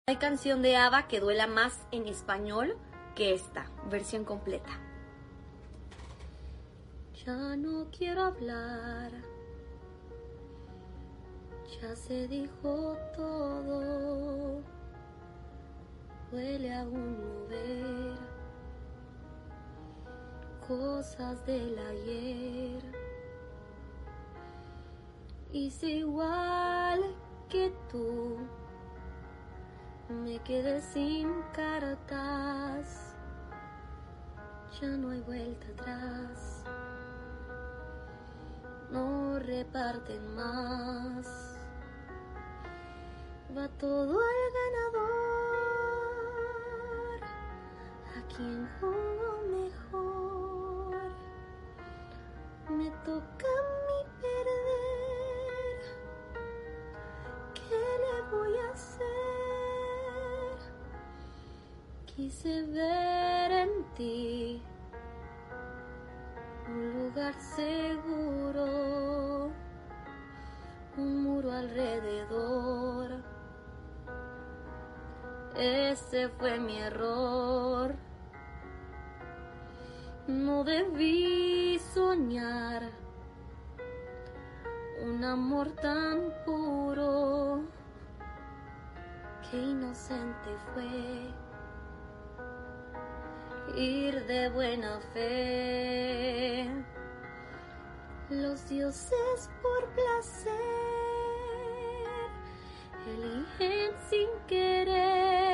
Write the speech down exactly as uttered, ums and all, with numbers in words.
Hay canción de ABBA que duela más en español que esta, versión completa. Ya no quiero hablar, ya se dijo todo, huele a un ver cosas del ayer. Hice igual que tú, me quedé sin cartas, ya no hay vuelta atrás, no reparten más, va todo al ganador, a quien jugó mejor, me toca a mí perder, ¿qué le voy a hacer? Quise ver en ti un lugar seguro, un muro alrededor. Ese fue mi error. No debí soñar un amor tan puro. Qué inocente fue ir de buena fe. Los dioses por placer eligen sin querer